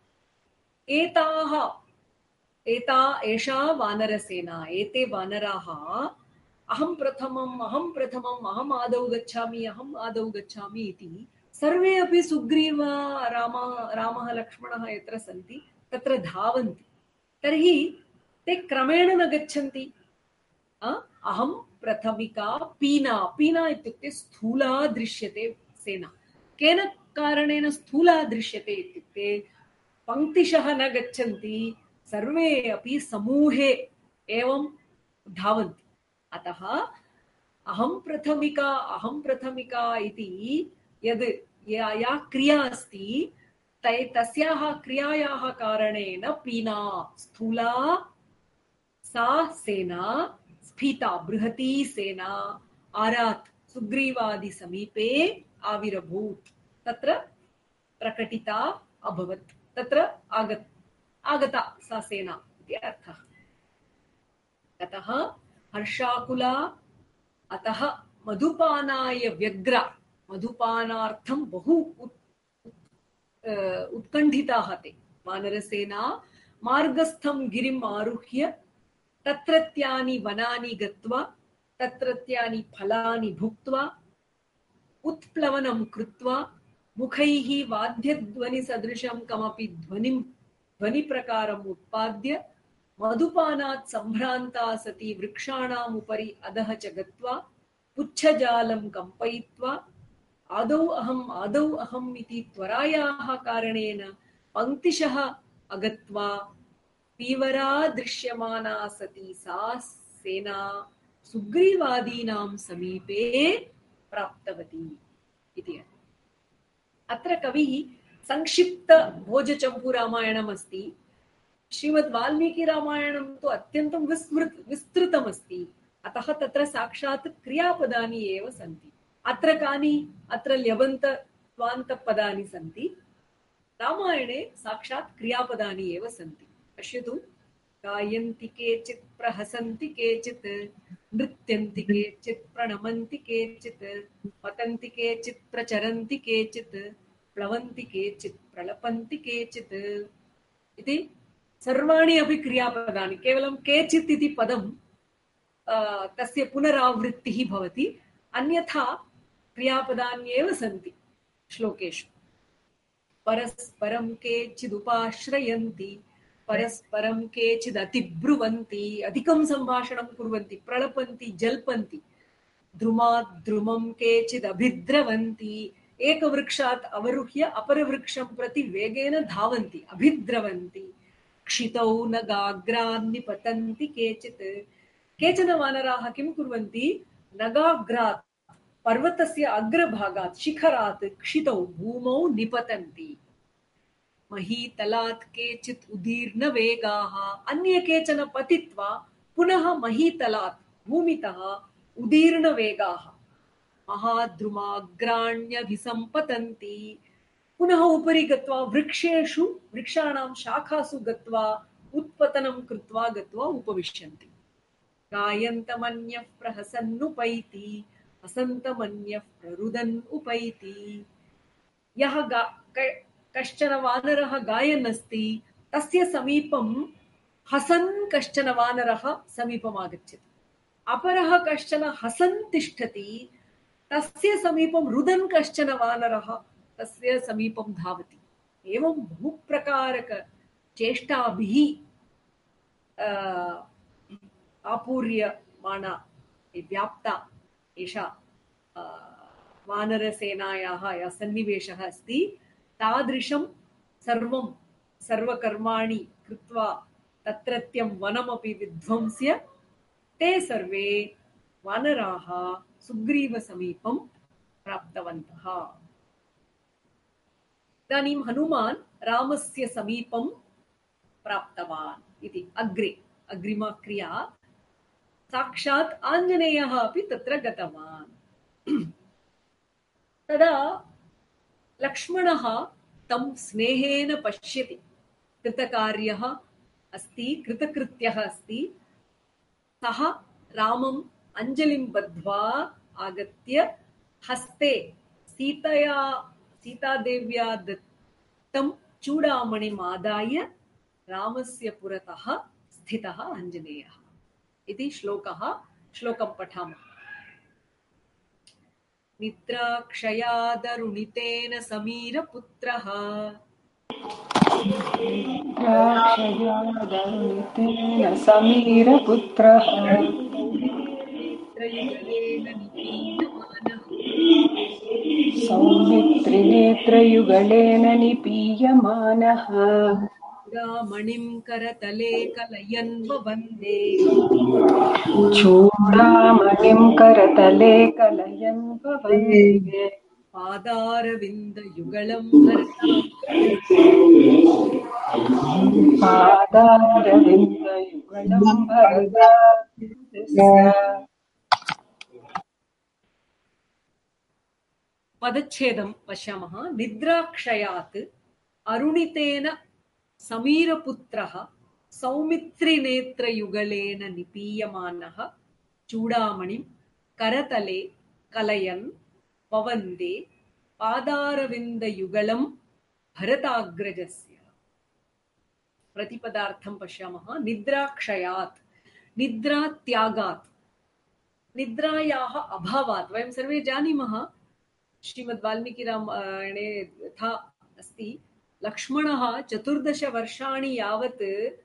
एषा वानरसेना, एते वानराः अहं प्रथमम् अहम् आदौ गच्छामि इति सर्वे अपि सुग्रीव रामः लक्ष्मणः यत्र सन्ति तत्र धावन्ति। तर्हि ते क्रमेण न गच्छन्ति। अहं प्रथमिका पीना इत्युक्ते स्थूला दृश्यते सेना। केन कारणेन स्थूला दृश्यते इत्युक्ते पङ्क्तिशः न गच्छन्ति, सर्वे अपि समूहे एवं धावन्ति। अतः अहं प्रथमिका इति या क्रिया अस्ति तस्याः क्रियायाः कारणेन पीना स्थूला सा सेना स्फीता बृहती सेना आरात् सुग्रीवादि समीपे आविरभूत्, तत्र प्रकटिता अभवत्, तत्र आगता सा सेना इति अर्थः। ततः हर्षाकुला, अतः मधुपानाय व्यग्रा, मधुपानार्थं बहु उत्कण्ठिताः ते वानरसेना। मार्गस्थं गिरिम् आरुह्य तत्रत्यानि वनानि गत्वा तत्रत्यानि फलानि भुक्त्वा उत्प्लवनं कृत्वा मुखैः वाद्यध्वनिसदृशं कमपि ध्वनिप्रकारम् उत्पाद्य मधुपानात् सम्भ्रान्ता सती वृक्षाणाम् उपरि अधः च गत्वा पुच्छजालं कम्पयित्वा आदौ अहम् इति त्वरायाः कारणेन पङ्क्तिशः अगत्वा पीवरा दृश्यमाना सती सा सेना सुग्रीवादीनां समीपे प्राप्तवती इति। अत्र कविः संक्षिप्त भोजचम्पूरामायणम् अस्ति। श्रीमद् वाल्मीकि रामायणं तु अत्यन्तं विस्तृतमस्ति, अतः तत्र साक्षात् क्रियापदानि एव सन्ति। अत्र कानि? अत्र ल्यबन्त त्वान्तपदानि सन्ति। रामायणे साक्षात् क्रियापदानि एव सन्ति। पश्यतु, गायन्ति केचित्, प्रहसन्ति केचित्, नृत्यन्ति केचित्, प्रणमन्ति केचित्, पतन्ति केचित्, प्रचरन्ति केचित्, प्लवन्ति केचित्, प्रलपन्ति केचित् इति सर्वाणि अपि क्रियापदानि। केवलं केचित् इति पदं तस्य पुनरावृत्तिः भवति, अन्यथा क्रियापदान्येव सन्ति श्लोकेषु। परस्परं केचिदुपाश्रयन्ति, परस्परं केचिदतिब्रुवन्ति, अधिकं सम्भाषणं कुर्वन्ति, प्रलपन्ति, जल्पन्ति, द्रुमात् द्रुमं केचिदभिद्रवन्ति, एकवृक्षात् अवरुह्य अपरवृक्षं प्रति वेगेन धावन्ति, अभिद्रवन्ति, क्षितौ नगाग्रान् निपतन्ति केचित्। केचन वानराः किं कुर्वन्ति? नगाग्रात्, पर्वतस्य अग्रभागात्, शिखरात् क्षितौ भूमौ निपतन्ति। महीतलात् केचित् उदीर्णवेगाः, अन्ये केचन पतित्वा पुनः महीतलात् भूमितः उदीर्णवेगाः। महाद्रुमाग्राण्यभिसम्पतन्ति, पुनः उपरि गत्वा वृक्षेषु, वृक्षाणां शाखासु गत्वा उत्पतनं कृत्वा गत्वा उपविशन्ति। गायन्तमन्यः प्रहसन्नुपैति, हसन्तमन्यः प्ररुदन् उपैति। यः कश्चन वानरः गायन् अस्ति, तस्य समीपं हसन् कश्चन वानरः समीपम् आगच्छति। अपरः कश्चन हसन् तिष्ठति, तस्य समीपं रुदन् कश्चन वानरः तस्य समीपं धावति। एवं बहुप्रकारक चेष्टाभिः आपूर्यमाणा व्याप्ता एषा वानरसेनायाः यः सन्निवेशः अस्ति, तादृशं सर्वकर्माणि कृत्वा तत्रत्यं वनमपि विध्वंस्य ते सर्वे वानराः सुग्रीवसमीपं प्राप्तवन्तः। इदानीं हनुमान् रामस्य समीपं प्राप्तवान् इति अग्रिमा क्रिया। साक्षात् आञ्जनेयः अपि तत्र गतवान्। तदा लक्ष्मणः तं स्नेहेन पश्यति। कृतकार्यः अस्ति, कृतकृत्यः अस्ति। सः रामम् अञ्जलिं बद्ध्वा आगत्य हस्ते सीतादेव्या दत्तं चूडामणिम् आदाय रामस्य पुरतः स्थितः आञ्जनेयः इति श्लोकं पठामः। निद्राक्षयादरुणितेन समीरपुत्रः द्राक्षयादरुणितेन समीरपुत्रः नेत्रयुगलेन निपीयमानः सौमित्रिनेत्रयुगलेन निपीयमानः चूडामणिं करतले कलयन् वन्दे चूडामणिं करतले कलयन् वन्दे पादारविन्दयुगलं भरताग्रजस्य पादारविन्दयुगलं भरताग्रजस्य पदच्छेदं पश्यामः। निद्राक्षयात् अरुणितेन समीरपुत्रः सौमित्रिनेत्रयुगलेन निपीयमानः चूडामणिं करतले कलयन् ववन्दे पादारविन्दयुगलं भरताग्रजस्य। प्रतिपदार्थं पश्यामः। निद्राक्षयात्, निद्रात्यागात्, निद्रायाः अभावात्। वयं सर्वे जानीमः, श्रीमद् वाल्मीकि रामायणे यथा अस्ति, लक्ष्मणः 14 वर्षाणि यावत्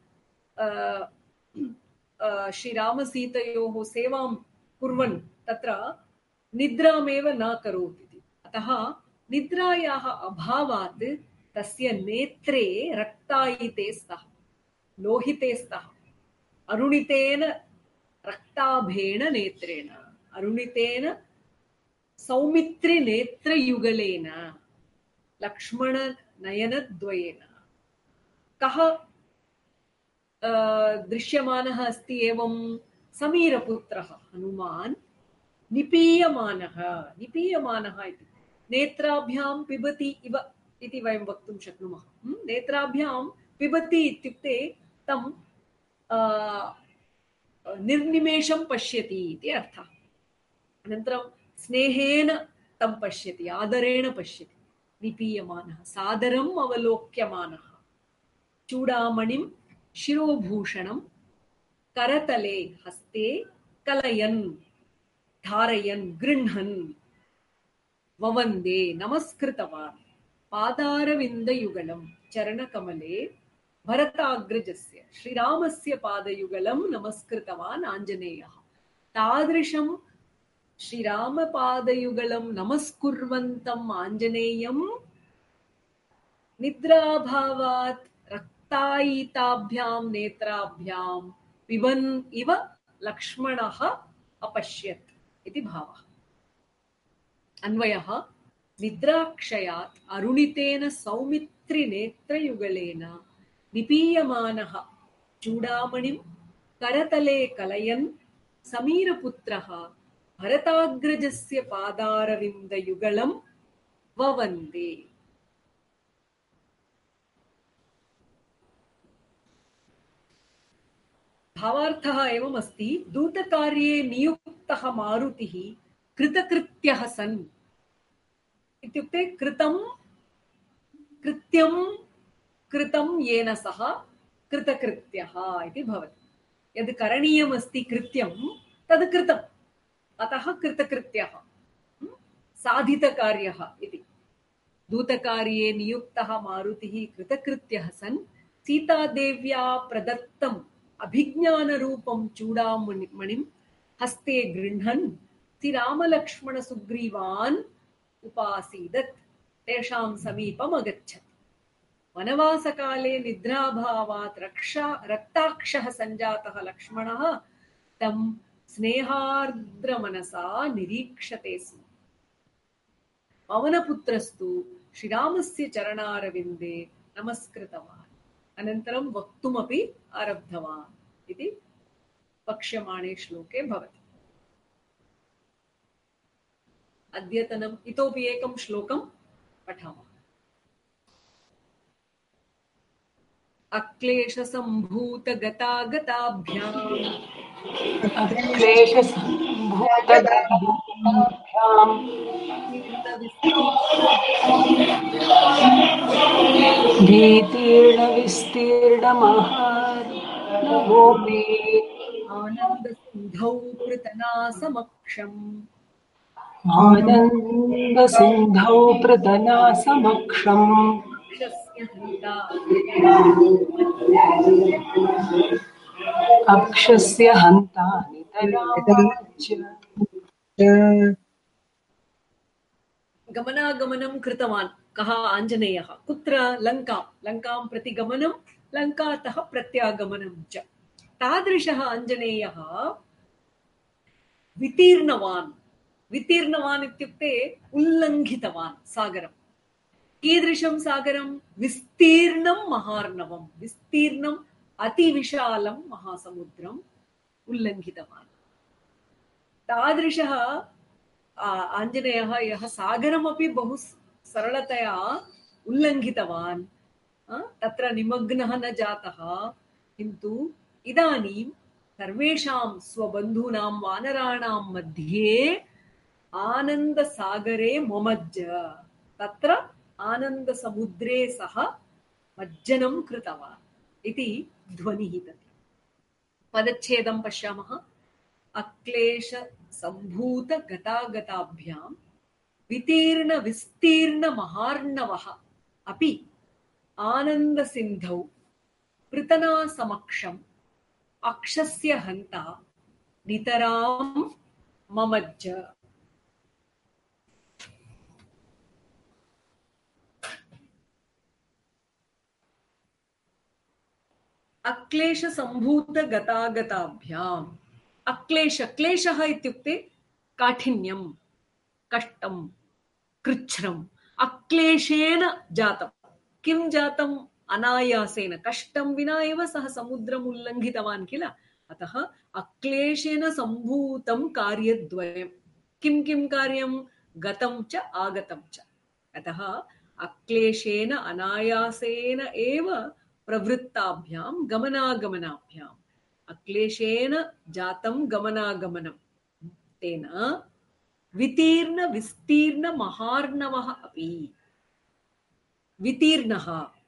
श्रीरामसीतयोः सेवां कुर्वन् तत्र निद्रामेव न करोति इति। अतः निद्रायाः अभावात् तस्य नेत्रे रक्तायिते स्तः, लोहिते स्तः। अरुणितेन रक्ताभेण नेत्रेण, अरुणितेन सौमित्रिनेत्रयुगलेन, लक्ष्मणनयनद्वयेन। कः दृश्यमानः अस्ति एवं? समीरपुत्रः हनुमान् निपीयमानः। निपीयमानः इति नेत्राभ्यां पिबति इव इति वयं वक्तुं शक्नुमः। नेत्राभ्यां पिबति इत्युक्ते तं निर्निमेषं पश्यति इति अर्थः। अनन्तरं स्नेहेन तं पश्यति, आदरेण पश्यति। निपीयमानः, सादरम् अवलोक्यमानः। चूडामणिं शिरोभूषणं करतले हस्ते कलयन्, धारयन्, गृह्णन्, ववन्दे नमस्कृतवान्। पादारविन्दयुगलं चरणकमले भरताग्रजस्य श्रीरामस्य पादयुगलं नमस्कृतवान् आञ्जनेयः। तादृशं श्रीरामपादयुगलं नमस्कुर्वन्तम् आञ्जनेयं निद्राभावात् रक्तायिताभ्यां नेत्राभ्यां पिबन् इव लक्ष्मणः अपश्यत् इति भावः। अन्वयः। निद्राक्षयात् अरुणितेन सौमित्रिनेत्रयुगलेन निपीयमानः चूडामणिं करतले कलयन् समीरपुत्रः भरताग्रजस्य पादारविन्दयुगलं ववन्दे। भावार्थः एवमस्ति। दूतकार्ये नियुक्तः मारुतिः कृतकृत्यः सन् इत्युक्ते कृतं येन सह कृतकृत्यः इति भवति। यद् करणीयमस्ति कृत्यं तद् कृतम्, अतः कृतकृत्यः, साधितकार्यः इति। दूतकार्ये नियुक्तः मारुतिः कृतकृत्यः सन् सीतादेव्या प्रदत्तम् अभिज्ञानरूपं चूडामणिं हस्ते गृह्णन् श्रीरामलक्ष्मणसुग्रीवान् उपासीदत्, तेषां समीपम् अगच्छत्। वनवासकाले निद्राभावात् रक्ताक्षः सञ्जातः लक्ष्मणः तं स्नेहार्द्रमनसा निरीक्षते स्म। पवनपुत्रस्तु श्रीरामस्य चरणारविन्दे नमस्कृतवान्, अनन्तरं वक्तुमपि आरब्धवान् इति वक्ष्यमाणे श्लोके भवति। अद्यतनम् इतोपि एकं श्लोकं पठामः। अक्लेशसम्भूतगतागताभ्याम् अक्लेशसम्भूतगताभ्याम् भीतीर्णविस्तीर्णमहार्णवोऽपि आनन्दसिन्धौ पृतनासमक्षम् आनन्दसिन्धौ पृतनासमक्षम् अक्षस्य हन्ता अक्षस्य हन्ता नितराममज्ज गमनागमनं कृतवान् कः आञ्जनेयः कुत्र लङ्कां प्रति गमनं लङ्कातः प्रत्यागमनं च तादृशः आञ्जनेयः वितीर्णवान् इत्युक्ते उल्लङ्घितवान् सागरं कीदृशं सागरं विस्तीर्णं महार्णवं विस्तीर्णम् अतिविशालं महासमुद्रम् उल्लङ्घितवान् तादृशः आञ्जनेयः यः सागरमपि बहु सरलतया उल्लङ्घितवान् तत्र निमग्नः न जातः किन्तु इदानीं सर्वेषां स्वबन्धूनां वानराणां मध्ये आनन्दसागरे ममज्ज तत्र आनन्दसमुद्रे सः मज्जनं कृतवान् इति ध्वनिः तत् पदच्छेदं पश्यामः अक्लेशसम्भूतगतागताभ्यां वितीर्णविस्तीर्णमहार्णवः अपि आनन्दसिन्धौ पृतनासमक्षम् अक्षस्य हन्ता नितरां ममज्ज अक्लेशसम्भूतगतागताभ्याम् क्लेशः इत्युक्ते काठिन्यं कष्टं कृच्छ्रम् अक्लेशेन जातं किं जातम् अनायासेन कष्टं विना एव सः समुद्रम् उल्लङ्घितवान् किल अतः अक्लेशेन सम्भूतं कार्यद्वयं किं कार्यं गतं च आगतं च अतः अक्लेशेन अनायासेन एव प्रवृत्ताभ्यां गमनागमनाभ्याम् अक्लेशेन जातं गमनागमनं तेन वितीर्ण विस्तीर्ण महार्णवः अपि वितीर्णः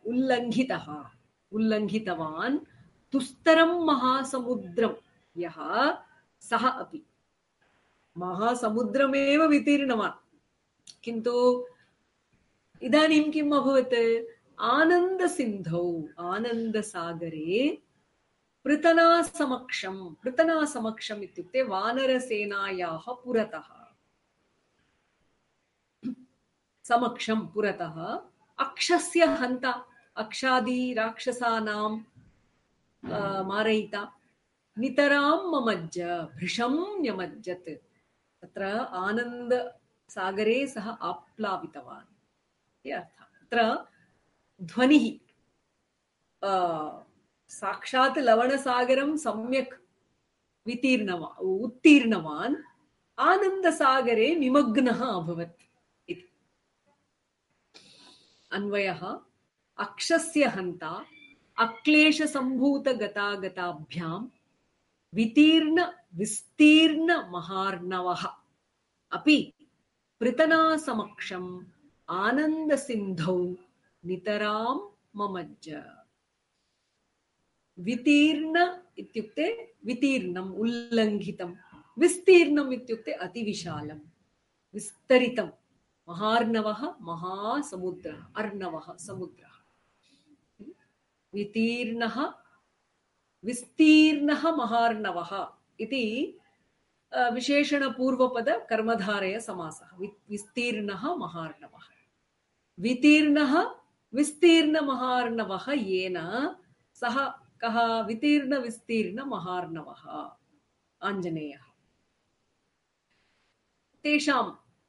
उल्लङ्घितवान् दुस्तरं महासमुद्रं यः सः अपि महासमुद्रमेव वितीर्णवान् किन्तु इदानीं किम् अभवत् आनन्दसिन्धौ आनन्दसागरे पृतनासमक्षम् इत्युक्ते वानरसेनायाः पुरतः समक्षं पुरतः अक्षस्य हन्ता अक्षादि राक्षसानां मारयिता नितरां ममज्ज भृशं न्यमज्जत् तत्र आनन्दसागरे सः आप्लावितवान् अत्र ध्वनिः साक्षात् लवणसागरं सम्यक् उत्तीर्णवान् आनन्दसागरे निमग्नः अभवत् इति अन्वयः अक्षस्य हन्ता अक्लेशसम्भूतगतागताभ्यां वितीर्ण विस्तीर्ण महार्णवः अपि पृतनासमक्षम् आनन्दसिन्धौ नितरां ममज्ज वितीर्ण इत्युक्ते वितीर्णम् उल्लङ्घितं विस्तीर्णम् इत्युक्ते अतिविशालं विस्तरितं महार्णवः महासमुद्रः अर्णवः समुद्रः वितीर्णः विस्तीर्णः महार्णवः इति विशेषणपूर्वपद कर्मधारय समासः विस्तीर्णः महार्णवः वितीर्णः विस्तीर्णमहार्णवः येन सः कः वितीर्णविस्तीर्णमहार्णवः आञ्जनेयः तेषां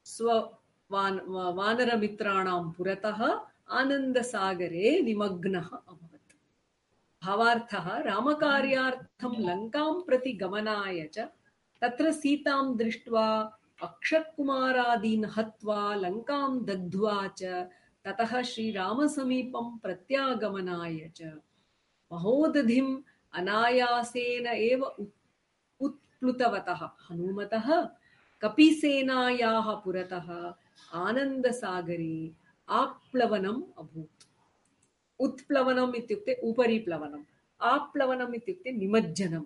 वानरमित्राणां पुरतः आनन्दसागरे निमग्नः अभवत् भावार्थः रामकार्यार्थं लङ्कां प्रति गमनाय च तत्र सीतां दृष्ट्वा अक्षकुमारादीन् हत्वा लङ्कां दग्ध्वा च ततः श्रीरामसमीपं प्रत्यागमनाय च महोदधिम् अनायासेन एव उत्प्लुतवतः हनुमतः कपिसेनायाः पुरतः आनन्दसागरे आप्लवनम् अभूत्। उत्प्लवनम् इत्युक्ते उपरि प्लवनम्, आप्लवनम् इत्युक्ते निमज्जनम्।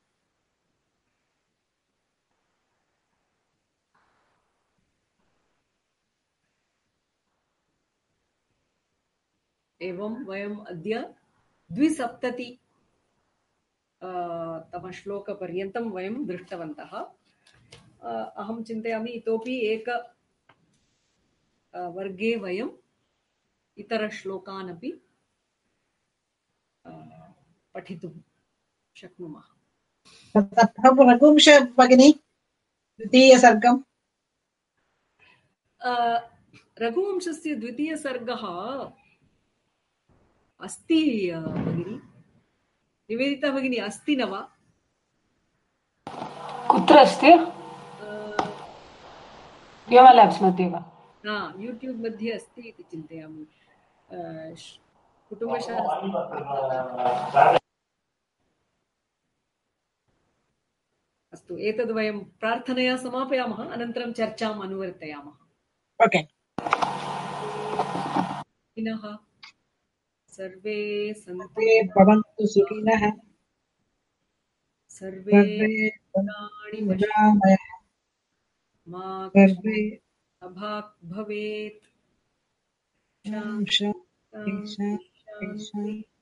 एवं वयम् अद्य 270 तमश्लोकपर्यन्तं वयं दृष्टवन्तः। अहं चिन्तयामि इतोपि एक वर्गे वयम् इतरश्लोकान् अपि पठितुं शक्नुमः। रघुवंश भगिनी द्वितीयसर्गम्। रघुवंशस्य द्वितीयसर्गः अस्ति भगिनी, निवेदिता भगिनी, अस्ति न वा? कुत्र अस्ति? योगा लैब्स् मध्ये वा? यूट्यूब् मध्ये अस्ति इति चिन्तयामि। कुटुम्बशास्त्री अस्तु, एतद् वयं प्रार्थनया समापयामः, अनन्तरं चर्चाम् अनुवर्तयामः। ओके। पुनः सर्वे सन्तु भवन्तु सुखिनः, सर्वे निरामयाः, मा सर्वे अभाक् भवेत्। शान्ति शान्ति शान्ति।